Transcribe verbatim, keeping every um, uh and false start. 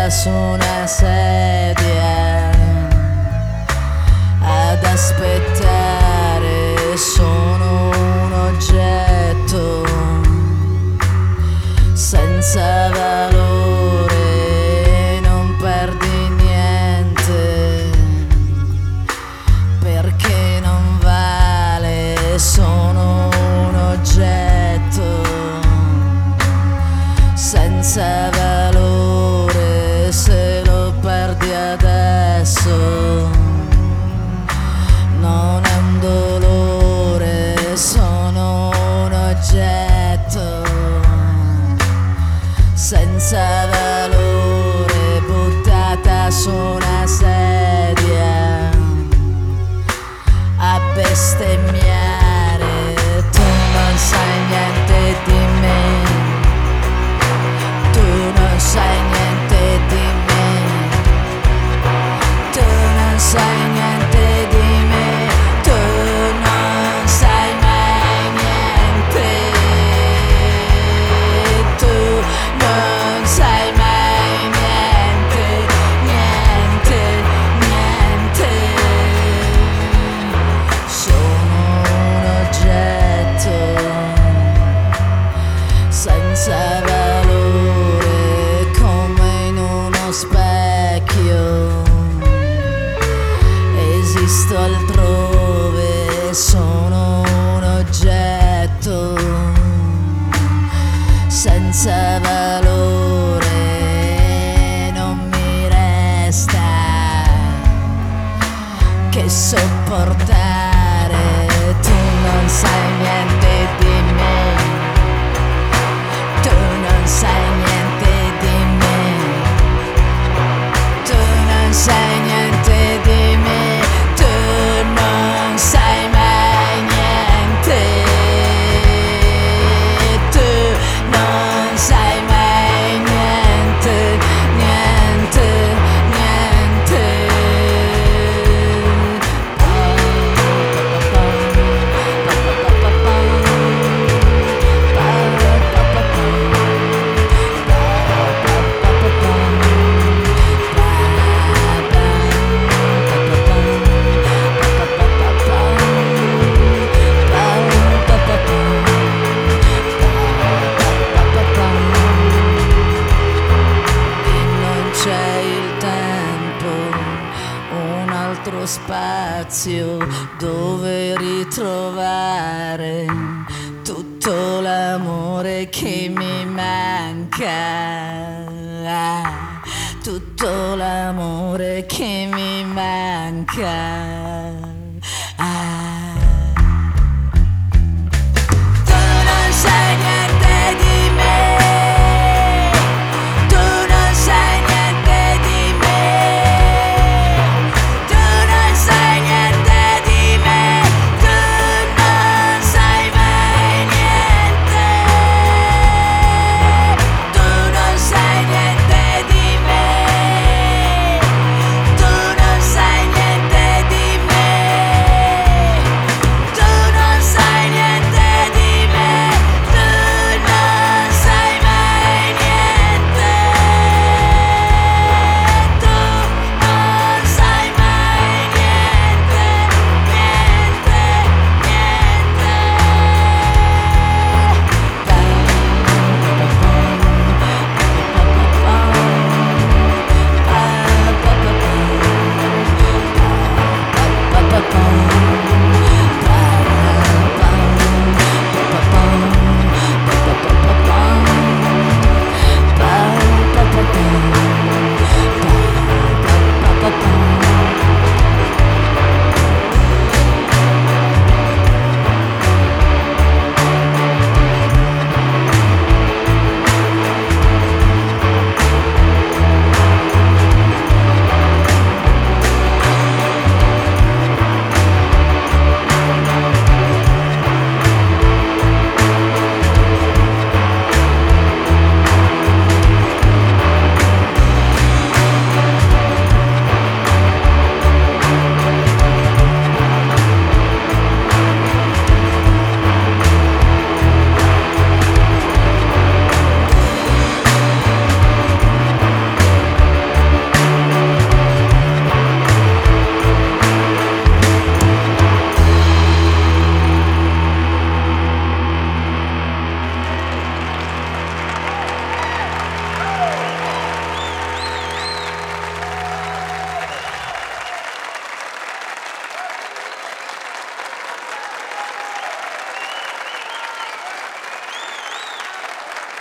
buttata su una sedia ad aspettare. Sono un oggetto senza valore, non perdi niente perché non vale. Sono un oggetto senza valore, se lo perdi adesso non è un dolore. Sono un oggetto senza valore, buttata su una sedia a bestemmiare. Tu non sai niente di me, tu non sai niente di me, tu non sai niente di me, tu non sai mai niente, tu non sai mai niente, niente, niente. Sono un oggetto senza valore, come in uno specchio esisto altrove. Sono un oggetto senza valore, non mi resta che sopportare. Tu non sai niente di me, tu non sai niente di me, tu non sai niente di me, tu non sai mai niente, tu non sai mai niente, niente, niente. Spazio dove ritrovare tutto l'amore che mi manca, tutto l'amore che mi manca.